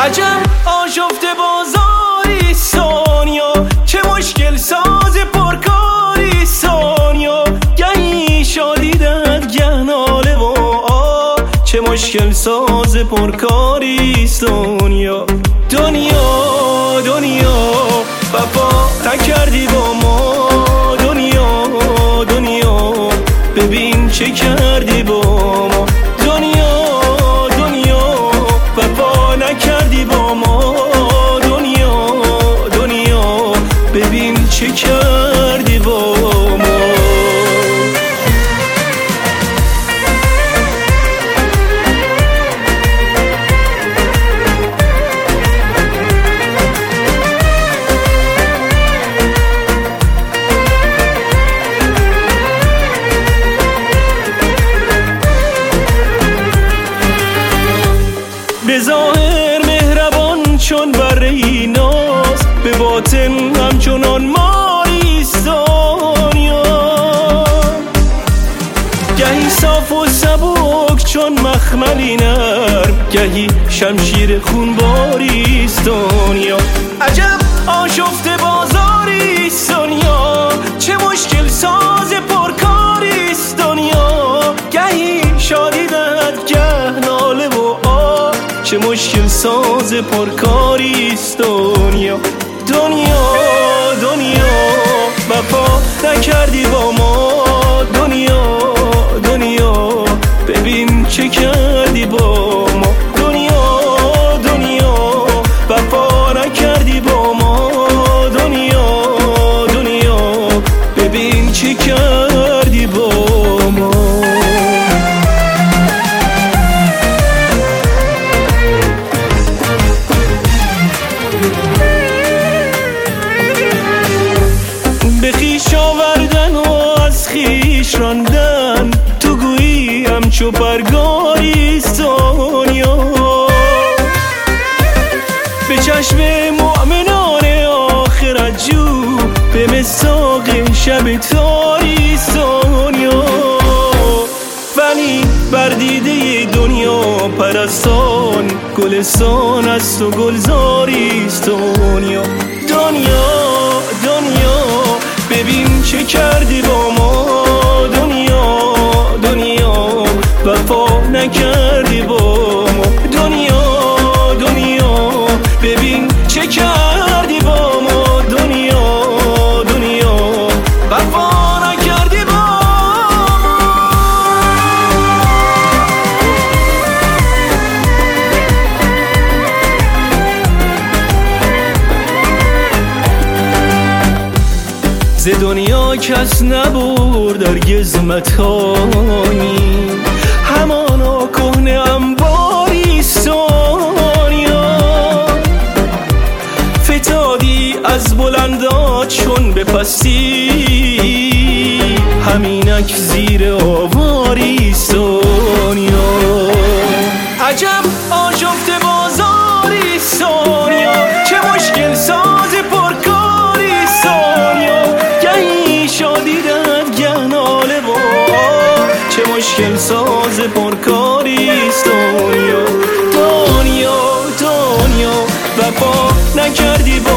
عجب آشفته بازاری سونیا، چه مشکل ساز پرکاری سونیا، گهی شادی دد گه ناله و چه مشکل ساز پرکاری سونیا. دنیا دنیا وفا نکردی با ما، دنیا دنیا ببین چه کردی با ما. دنیا دنیا وفا نکردی با ما، دنیا دنیا ببین چه کردی با ما. به ظاهر مهربان چون بر ایناست، به باطن همچنان ماری سونیا. گهی صاف و سبک چون مخملی نرم، گهی شمشیر خونباری سونیا. عجب آشفته بازاری سونیا، چه مشکل ساز پرکاری سونیا، گهی شادی دد گه ناله و چه مشکل ساز پرکاری دنیا. دنیا دنیا وفا نکردی با ما، دنیا دنیا ببین چه کردی با ما. دنیا دنیا وفا نکردی با ما، دنیا دنیا ببین چه کردی با ما. به خویش آوردن و از خویش راندن، تو گویی همچو پرگاری سونیا. به چشم مؤمنان آخرت جو، به مساق شب تاری سونیا. ولی بر دیده دنیا پرستان، گلستان است و گلزاری سونیا. دنیا دنیا ببین چه کردی با ما، دنیا دنیا وفا نکردی با ما. دنیا دنیا ببین چه کردی با ما، دنیا دنیا وفا نکردی با ما. ز دنیا کس نبرد هرگز متاعی، همانا کهنه انباری سونیا. فتادی از بلندات چون به پستی، همینک زیر آواری سونیا. عجب آشفته بازاری سونیا، چه مشکل ساز پرکاری سونیا، گهی شادی دد گه ناله و چه مشکل ساز پرکاری سونیا. دنیا دنیا وفا نکردی با